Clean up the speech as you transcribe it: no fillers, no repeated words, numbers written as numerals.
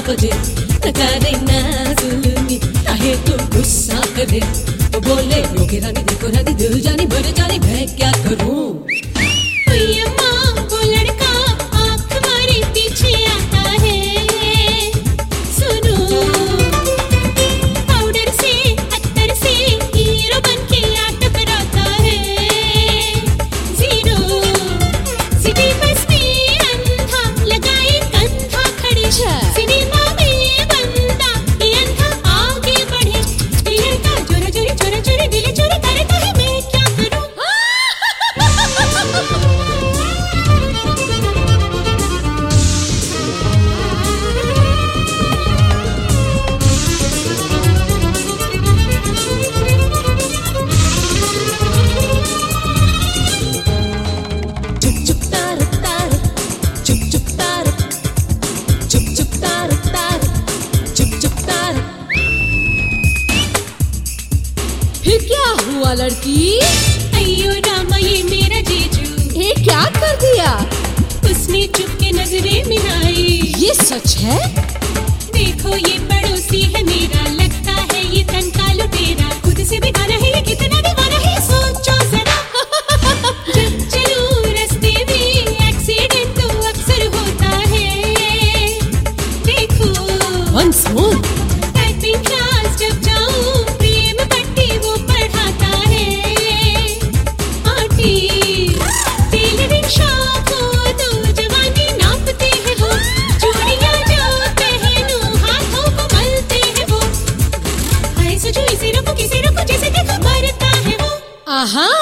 बजे करे नाजुनी चाहे तो गुस्सा करे तो बोले योगी रानी देखो रानी दिल जानी भर जानी मैं क्या करूं। वो लड़का आँख मारे पीछे आता है, सुनो पाउडर से अत्तर से हीरो बन के आट कराता है। जीरो सिटी बस में अंधा लगाए कंधा खड़े, सिनेमा में बंदा ये अंधा आगे बढ़े। ये लड़का चोरा चोरी चोरा चोरी दिल चोरी करता है, मैं क्या करूं। फिर क्या हुआ लड़की? अयो रामा ये मेरा जीजू, ये क्या कर दिया? उसने चुपके नजरें मिलाई। ये सच है? देखो ये पड़ोसी है मेरा, लगता है ये तनका लुटेरा, खुद से भी गाना है ये कितना दीवाना है, सोचो जरा। जब चलूं रास्ते में एक्सीडेंट तो अक्सर होता है, देखो Once more. टाइपिंग क्लास जब जाऊं प्रेम पट्टी वो पढ़ाता है। आंटी टेलरिंग शॉप हो तो जवानी नापते हैं वो, चूड़ियां जो पहनूं हाथों को मलते हैं वो। हाय सोचो इसे रोको किसे रोको जैसे देखो मरता है वो। आहा